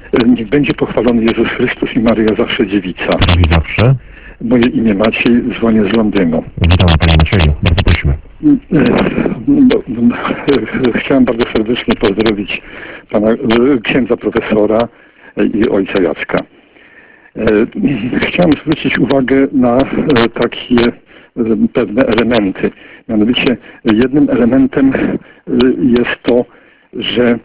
Niech będzie pochwalony Jezus Chrystus i Maryja zawsze dziewica. I zawsze. Moje imię Maciej, dzwonię z Londynu. Witam Panie Macieju, bardzo prosimy. Chciałem bardzo serdecznie pozdrowić pana księdza profesora i ojca Jacka. Chciałem zwrócić uwagę na takie pewne elementy. Mianowicie jednym elementem jest to, że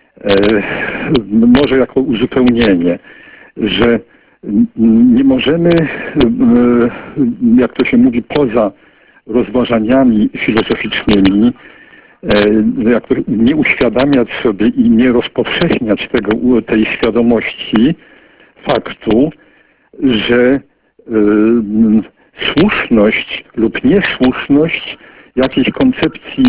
może jako uzupełnienie, że nie możemy, jak to się mówi, poza rozważaniami filozoficznymi, nie uświadamiać sobie i nie rozpowszechniać tej świadomości faktu, że słuszność lub niesłuszność jakiejś koncepcji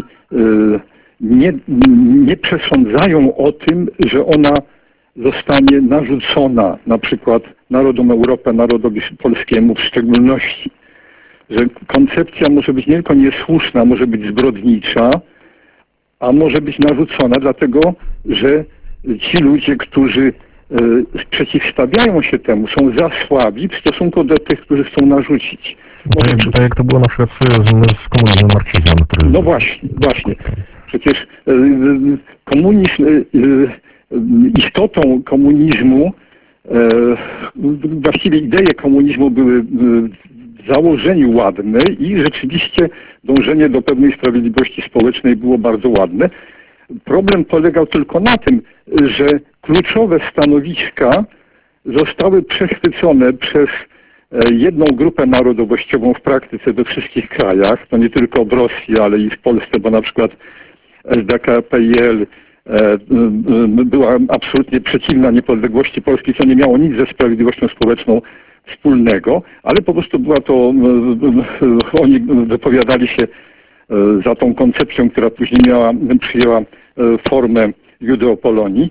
nie przesądzają o tym, że ona zostanie narzucona na przykład narodom Europy, narodowi polskiemu w szczególności. Że koncepcja może być nie tylko niesłuszna, może być zbrodnicza, a może być narzucona dlatego, że ci ludzie, którzy przeciwstawiają się temu, są za słabi w stosunku do tych, którzy chcą narzucić. Tak jak to było na przykład z komunizmem, marksizmem. No właśnie. Przecież komunizm, istotą komunizmu, właściwie idee komunizmu były w założeniu ładne i rzeczywiście dążenie do pewnej sprawiedliwości społecznej było bardzo ładne. Problem polegał tylko na tym, że kluczowe stanowiska zostały przechwycone przez jedną grupę narodowościową w praktyce we wszystkich krajach, to nie tylko w Rosji, ale i w Polsce, bo na przykład SDK-PiL była absolutnie przeciwna niepodległości Polski, co nie miało nic ze sprawiedliwością społeczną wspólnego, ale po prostu była to, oni wypowiadali się za tą koncepcją, która później przyjęła formę Judeopolonii.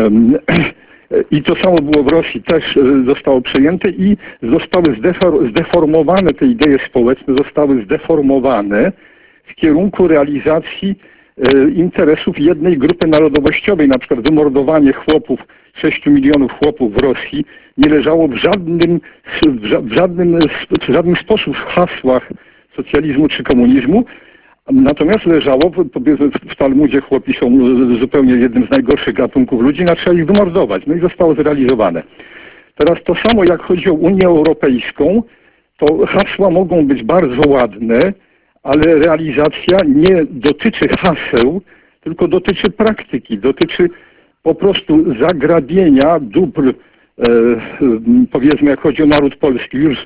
I to samo było w Rosji, też zostało przejęte i zostały zdeformowane, te idee społeczne zostały zdeformowane w kierunku realizacji interesów jednej grupy narodowościowej. Na przykład wymordowanie 6 milionów chłopów w Rosji nie leżało w żaden sposób w hasłach socjalizmu czy komunizmu, natomiast leżało, w Talmudzie chłopi są zupełnie jednym z najgorszych gatunków ludzi, trzeba ich wymordować. No i zostało zrealizowane. Teraz to samo jak chodzi o Unię Europejską, to hasła mogą być bardzo ładne, ale realizacja nie dotyczy haseł, tylko dotyczy praktyki, dotyczy po prostu zagrabienia dóbr, powiedzmy jak chodzi o naród polski, już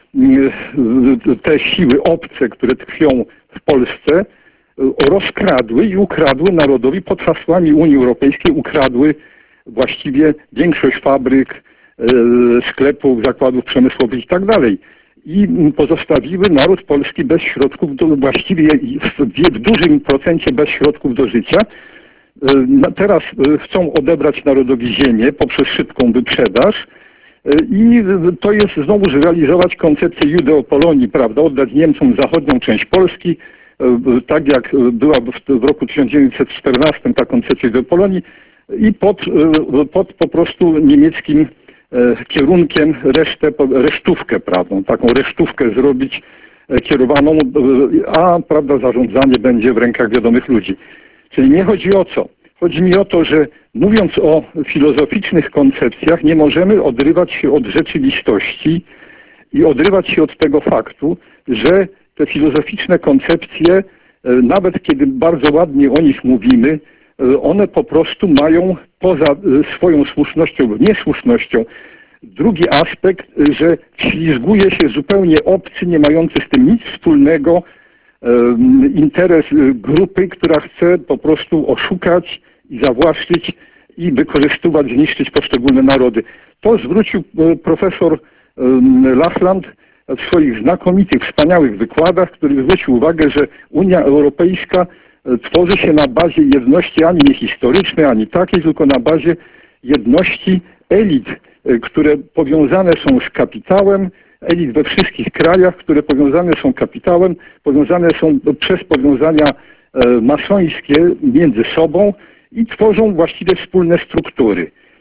te siły obce, które tkwią w Polsce, rozkradły i ukradły narodowi pod hasłami Unii Europejskiej, ukradły właściwie większość fabryk, sklepów, zakładów przemysłowych i tak dalej. I pozostawiły naród polski bez środków, właściwie w dużym procencie bez środków do życia. Teraz chcą odebrać narodowi ziemię poprzez szybką wyprzedaż i to jest znowuż realizować koncepcję Judeopolonii, prawda, oddać Niemcom zachodnią część Polski, tak jak była w roku 1914 ta koncepcja Judeopolonii i pod po prostu niemieckim kierunkiem resztówkę prawną, taką resztówkę zrobić kierowaną, a prawda, zarządzanie będzie w rękach wiadomych ludzi. Czyli nie chodzi o co. Chodzi mi o to, że mówiąc o filozoficznych koncepcjach, nie możemy odrywać się od rzeczywistości i odrywać się od tego faktu, że te filozoficzne koncepcje, nawet kiedy bardzo ładnie o nich mówimy, one po prostu mają poza swoją słusznością lub niesłusznością drugi aspekt, że ślizguje się zupełnie obcy, nie mający z tym nic wspólnego interes grupy, która chce po prostu oszukać i zawłaszczyć i wykorzystywać, zniszczyć poszczególne narody. To zwrócił profesor Lachland w swoich znakomitych, wspaniałych wykładach, który zwrócił uwagę, że Unia Europejska tworzy się na bazie jedności ani nie historycznej, ani takiej, tylko na bazie jedności elit, które powiązane są z kapitałem, elit we wszystkich krajach, które powiązane są kapitałem, powiązane są przez powiązania masońskie między sobą i tworzą właściwie wspólne struktury.